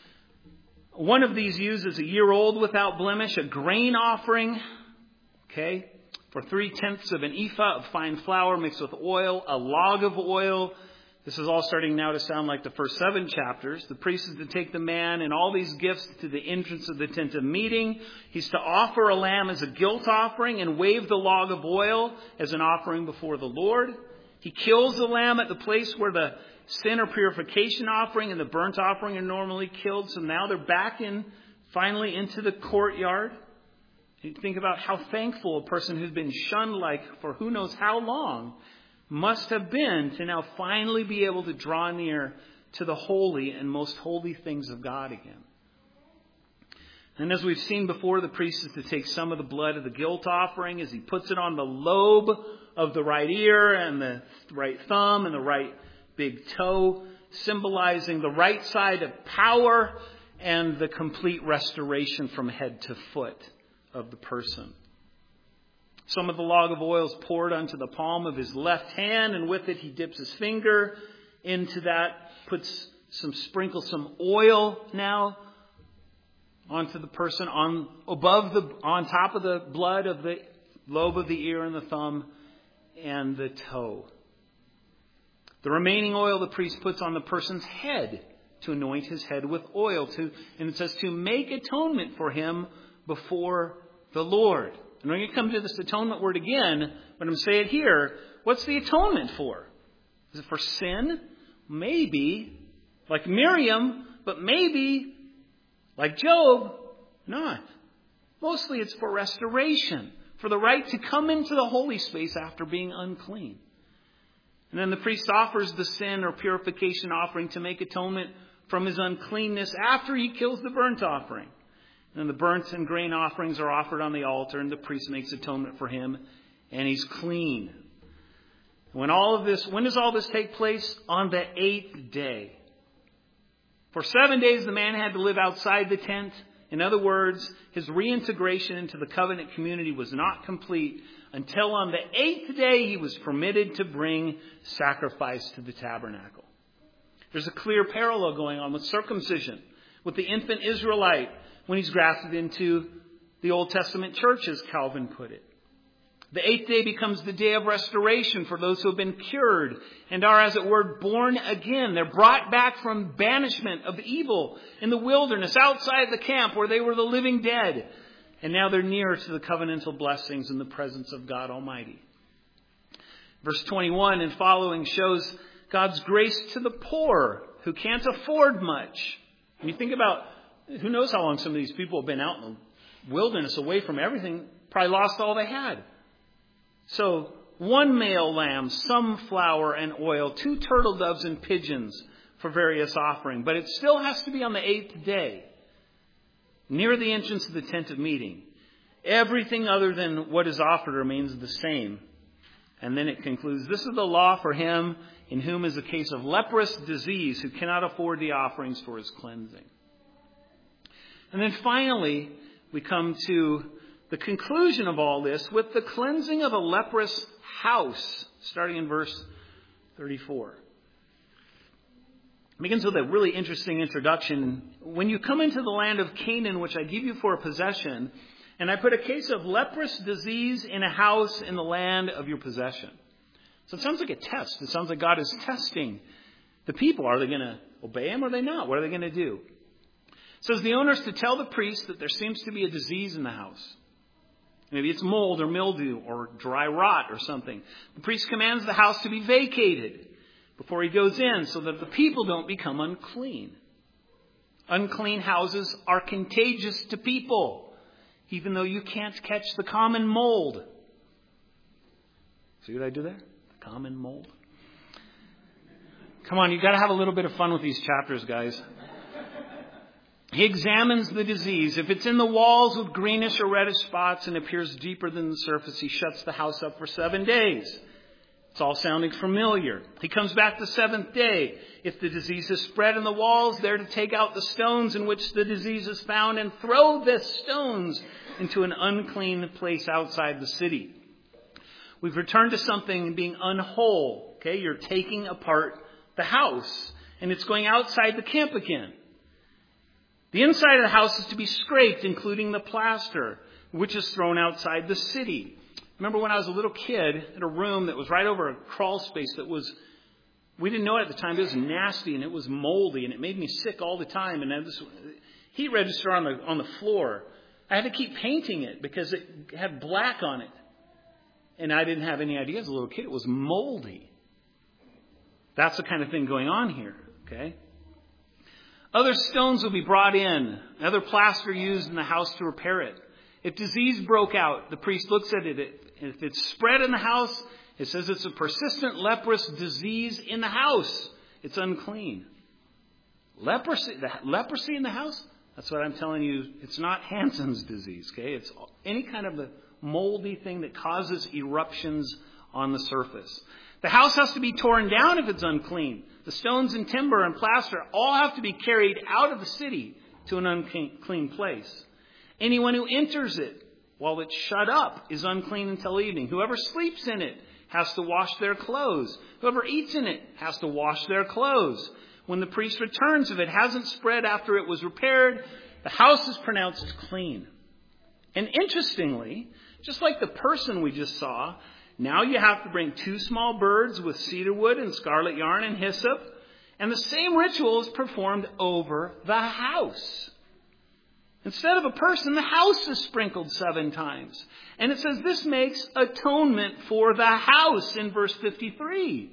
One of these uses a year old without blemish, a grain offering, okay, for 3/10 of an ephah of fine flour mixed with oil, a log of oil. This is all starting now to sound like the first 7 chapters. The priest is to take the man and all these gifts to the entrance of the tent of meeting. He's to offer a lamb as a guilt offering and wave the log of oil as an offering before the Lord. He kills the lamb at the place where the sin or purification offering and the burnt offering are normally killed. So now they're back finally into the courtyard. You think about how thankful a person who's been shunned for who knows how long must have been to now finally be able to draw near to the holy and most holy things of God again. And as we've seen before, the priest is to take some of the blood of the guilt offering as he puts it on the lobe of the right ear and the right thumb and the right big toe, symbolizing the right side of power and the complete restoration from head to foot of the person. Some of the log of oil is poured onto the palm of his left hand, and with it he dips his finger into that, sprinkles some oil now onto the person on top of the blood of the lobe of the ear and the thumb and the toe. The remaining oil the priest puts on the person's head to anoint his head with oil, and it says to make atonement for him before the Lord. And when you come to this atonement word again, but I'm going to say it here, what's the atonement for? Is it for sin? Maybe. Like Miriam, but maybe, like Job, not. Mostly it's for restoration, for the right to come into the holy space after being unclean. And then the priest offers the sin or purification offering to make atonement from his uncleanness after he kills the burnt offering. And the burnt and grain offerings are offered on the altar, and the priest makes atonement for him, and he's clean. When does all this take place? On the 8th day. For 7 days, the man had to live outside the tent. In other words, his reintegration into the covenant community was not complete until on the 8th day he was permitted to bring sacrifice to the tabernacle. There's a clear parallel going on with circumcision, with the infant Israelite when he's grafted into the Old Testament church, as Calvin put it. The 8th day becomes the day of restoration for those who have been cured and are, as it were, born again. They're brought back from banishment of evil in the wilderness outside the camp where they were the living dead. And now they're near to the covenantal blessings in the presence of God Almighty. Verse 21 and following shows God's grace to the poor who can't afford much. When you think about, who knows how long some of these people have been out in the wilderness away from everything, probably lost all they had. So 1 male lamb, some flour and oil, 2 turtle doves and pigeons for various offering. But it still has to be on the 8th day, near the entrance of the tent of meeting. Everything other than what is offered remains the same. And then it concludes, this is the law for him in whom is a case of leprous disease, who cannot afford the offerings for his cleansing. And then finally, we come to the conclusion of all this with the cleansing of a leprous house, starting in verse 34. It begins with a really interesting introduction. When you come into the land of Canaan, which I give you for a possession, and I put a case of leprous disease in a house in the land of your possession. So it sounds like a test. It sounds like God is testing the people. Are they going to obey him or are they not? What are they going to do? It says the owners to tell the priest that there seems to be a disease in the house. Maybe it's mold or mildew or dry rot or something. The priest commands the house to be vacated before he goes in so that the people don't become unclean. Unclean houses are contagious to people, even though you can't catch the common mold. See what I do there? The common mold. Come on, you've got to have a little bit of fun with these chapters, guys. He examines the disease. If it's in the walls with greenish or reddish spots and appears deeper than the surface, he shuts the house up for 7 days. It's all sounding familiar. He comes back the seventh day. If the disease is spread in the walls, they're to take out the stones in which the disease is found and throw the stones into an unclean place outside the city. We've returned to something being unwhole. Okay, you're taking apart the house, and it's going outside the camp again. The inside of the house is to be scraped, including the plaster, which is thrown outside the city. Remember when I was a little kid in a room that was right over a crawl space that was, we didn't know it at the time, it was nasty and it was moldy and it made me sick all the time. And this heat register on the floor, I had to keep painting it because it had black on it. And I didn't have any idea as a little kid. It was moldy. That's the kind of thing going on here, okay? Other stones will be brought in, other plaster used in the house to repair it. If disease broke out, the priest looks at it. If it's spread in the house, it says it's a persistent leprous disease in the house. It's unclean. Leprosy in the house? That's what I'm telling you. It's not Hansen's disease, okay? It's any kind of a moldy thing that causes eruptions on the surface. The house has to be torn down if it's unclean. The stones and timber and plaster all have to be carried out of the city to an unclean place. Anyone who enters it while it's shut up is unclean until evening. Whoever sleeps in it has to wash their clothes. Whoever eats in it has to wash their clothes. When the priest returns, if it hasn't spread after it was repaired, the house is pronounced clean. And interestingly, just like the person we just saw, now you have to bring 2 small birds with cedar wood and scarlet yarn and hyssop. And the same ritual is performed over the house. Instead of a person, the house is sprinkled 7 times. And it says this makes atonement for the house in verse 53.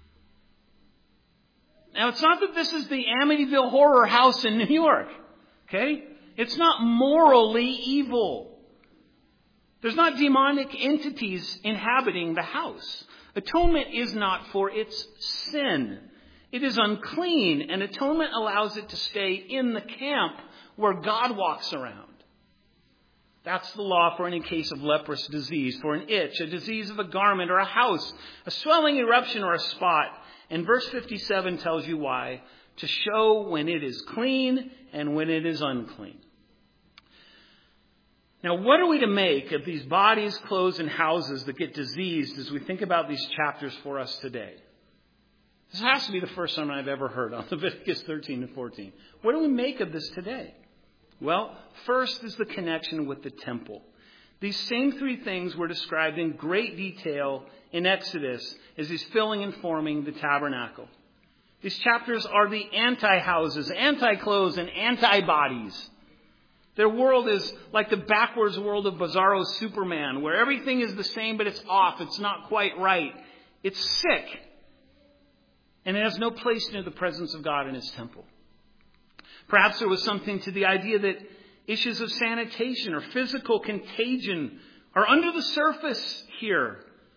Now, it's not that this is the Amityville Horror House in New York. Okay? It's not morally evil. There's not demonic entities inhabiting the house. Atonement is not for its sin. It is unclean, and atonement allows it to stay in the camp where God walks around. That's the law for any case of leprous disease, for an itch, a disease of a garment or a house, a swelling eruption or a spot. And verse 57 tells you why. To show when it is clean and when it is unclean. Now, what are we to make of these bodies, clothes, and houses that get diseased as we think about these chapters for us today? This has to be the first sermon I've ever heard on Leviticus 13 and 14. What do we make of this today? Well, first is the connection with the temple. These same 3 things were described in great detail in Exodus as he's filling and forming the tabernacle. These chapters are the anti-houses, anti-clothes, and anti-bodies. Their world is like the backwards world of Bizarro's Superman, where everything is the same, but it's off. It's not quite right. It's sick. And it has no place near the presence of God in his temple. Perhaps there was something to the idea that issues of sanitation or physical contagion are under the surface here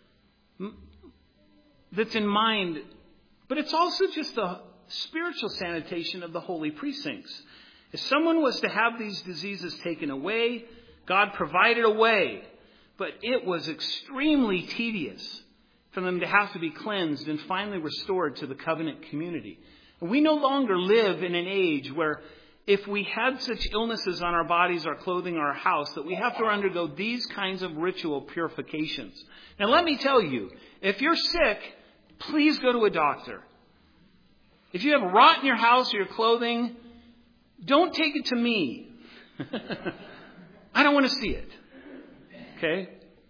that's in mind. But it's also just the spiritual sanitation of the holy precincts. If someone was to have these diseases taken away, God provided a way, but it was extremely tedious for them to have to be cleansed and finally restored to the covenant community. And we no longer live in an age where if we had such illnesses on our bodies, our clothing, our house, that we have to undergo these kinds of ritual purifications. Now let me tell you, if you're sick, please go to a doctor. If you have rot in your house or your clothing, don't take it to me. I don't want to see it. Okay?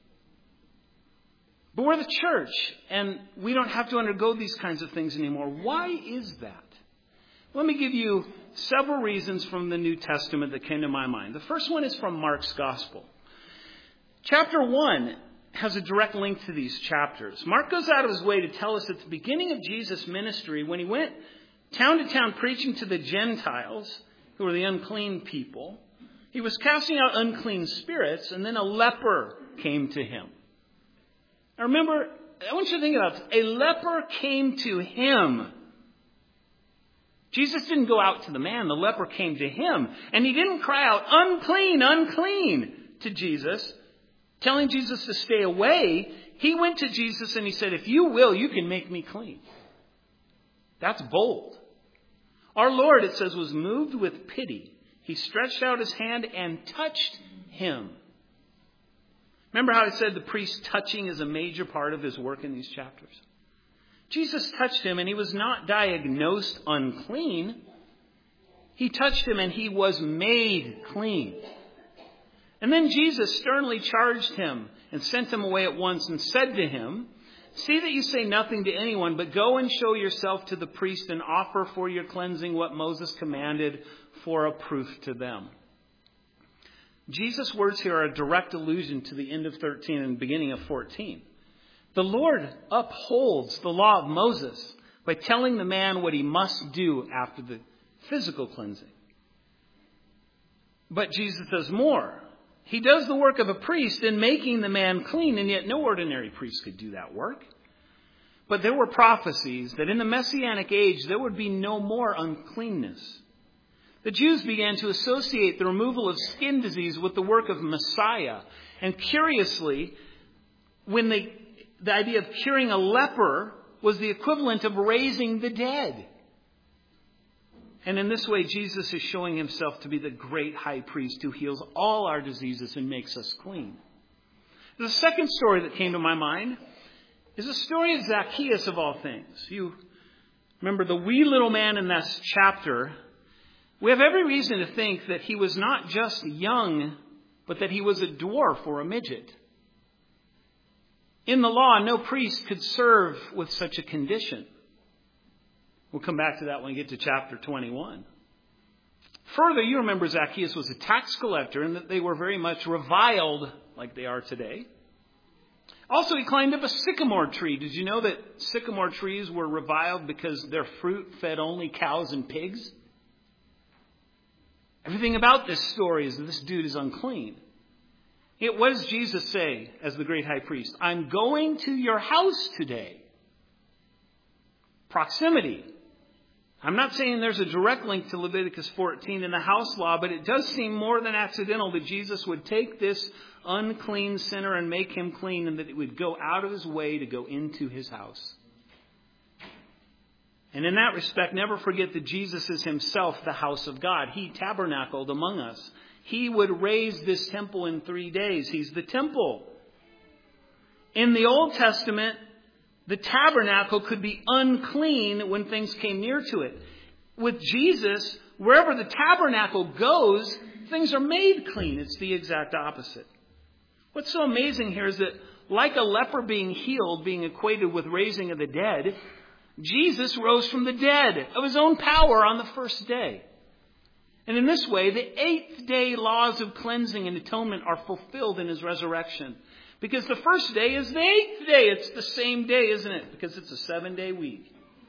But we're the church, and we don't have to undergo these kinds of things anymore. Why is that? Let me give you several reasons from the New Testament that came to my mind. The first one is from Mark's Gospel. Chapter 1 has a direct link to these chapters. Mark goes out of his way to tell us at the beginning of Jesus' ministry, when he went town to town preaching to the Gentiles, who were the unclean people, he was casting out unclean spirits, and then a leper came to him. Now remember, I want you to think about this. A leper came to him. Jesus didn't go out to the man. The leper came to him. And he didn't cry out, unclean, unclean, to Jesus, telling Jesus to stay away. He went to Jesus and he said, if you will, you can make me clean. That's bold. Our Lord, it says, was moved with pity. He stretched out his hand and touched him. Remember how I said the priest touching is a major part of his work in these chapters? Jesus touched him and he was not diagnosed unclean. He touched him and he was made clean. And then Jesus sternly charged him and sent him away at once and said to him, see that you say nothing to anyone, but go and show yourself to the priest and offer for your cleansing what Moses commanded for a proof to them. Jesus' words here are a direct allusion to the end of 13 and beginning of 14. The Lord upholds the law of Moses by telling the man what he must do after the physical cleansing. But Jesus does more. He does the work of a priest in making the man clean, and yet no ordinary priest could do that work. But there were prophecies that in the Messianic age there would be no more uncleanness. The Jews began to associate the removal of skin disease with the work of Messiah. And curiously, when the idea of curing a leper was the equivalent of raising the dead. And in this way, Jesus is showing himself to be the great high priest who heals all our diseases and makes us clean. The second story that came to my mind is the story of Zacchaeus, of all things. You remember the wee little man in this chapter. We have every reason to think that he was not just young, but that he was a dwarf or a midget. In the law, no priest could serve with such a condition. We'll come back to that when we get to chapter 21. Further, you remember Zacchaeus was a tax collector and that they were very much reviled like they are today. Also, he climbed up a sycamore tree. Did you know that sycamore trees were reviled because their fruit fed only cows and pigs? Everything about this story is that this dude is unclean. Yet what does Jesus say as the great high priest? I'm going to your house today. Proximity. I'm not saying there's a direct link to Leviticus 14 in the house law, but it does seem more than accidental that Jesus would take this unclean sinner and make him clean, and that it would go out of his way to go into his house. And in that respect, never forget that Jesus is himself the house of God. He tabernacled among us. He would raise this temple in 3 days. He's the temple. In the Old Testament, the tabernacle could be unclean when things came near to it. With Jesus, wherever the tabernacle goes, things are made clean. It's the exact opposite. What's so amazing here is that like a leper being healed, being equated with raising of the dead, Jesus rose from the dead of his own power on the first day. And in this way, the 8th day laws of cleansing and atonement are fulfilled in his resurrection. Because the first day is the 8th day. It's the same day, isn't it? Because it's a 7-day week.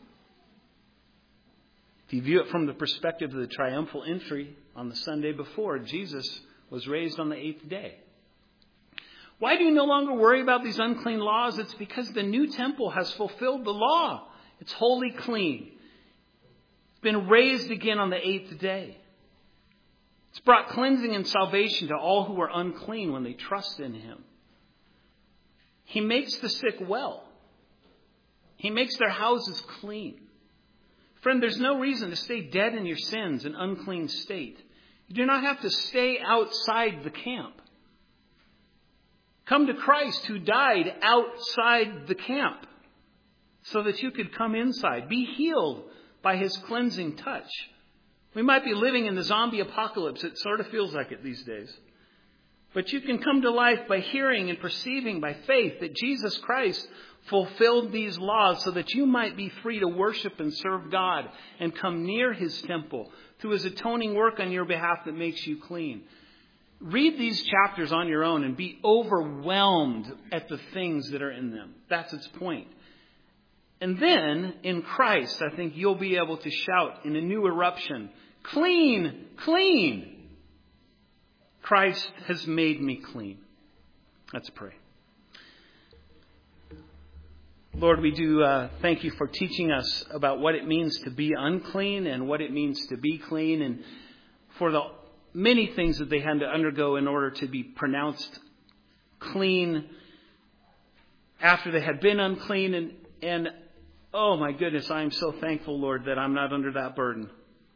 If you view it from the perspective of the triumphal entry on the Sunday before, Jesus was raised on the 8th day. Why do you no longer worry about these unclean laws? It's because the new temple has fulfilled the law. It's wholly clean. It's been raised again on the 8th day. It's brought cleansing and salvation to all who are unclean when they trust in him. He makes the sick well. He makes their houses clean. Friend, there's no reason to stay dead in your sins, an unclean state. You do not have to stay outside the camp. Come to Christ who died outside the camp so that you could come inside. Be healed by his cleansing touch. We might be living in the zombie apocalypse. It sort of feels like it these days. But you can come to life by hearing and perceiving by faith that Jesus Christ fulfilled these laws so that you might be free to worship and serve God and come near his temple through his atoning work on your behalf that makes you clean. Read these chapters on your own and be overwhelmed at the things that are in them. That's its point. And then, in Christ, I think you'll be able to shout in a new eruption, clean, clean. Christ has made me clean. Let's pray. Lord, we do thank you for teaching us about what it means to be unclean and what it means to be clean, and for the many things that they had to undergo in order to be pronounced clean after they had been unclean. And oh my goodness, I am so thankful, Lord, that I'm not under that burden.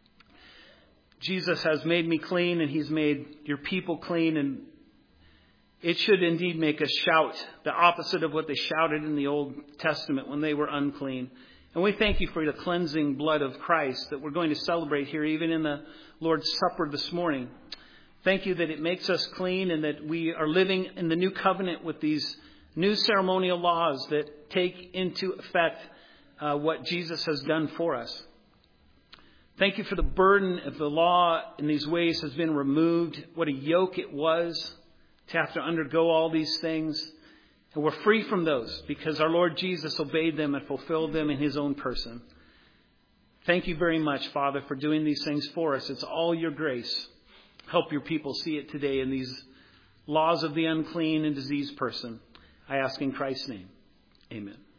Jesus has made me clean, and he's made your people clean, and it should indeed make us shout the opposite of what they shouted in the Old Testament when they were unclean. And we thank you for the cleansing blood of Christ that we're going to celebrate here, even in the Lord's Supper this morning. Thank you that it makes us clean and that we are living in the new covenant with these new ceremonial laws that take into effect what Jesus has done for us. Thank you for the burden of the law in these ways has been removed. What a yoke it was to have to undergo all these things. And we're free from those because our Lord Jesus obeyed them and fulfilled them in his own person. Thank you very much, Father, for doing these things for us. It's all your grace. Help your people see it today in these laws of the unclean and diseased person. I ask in Christ's name. Amen.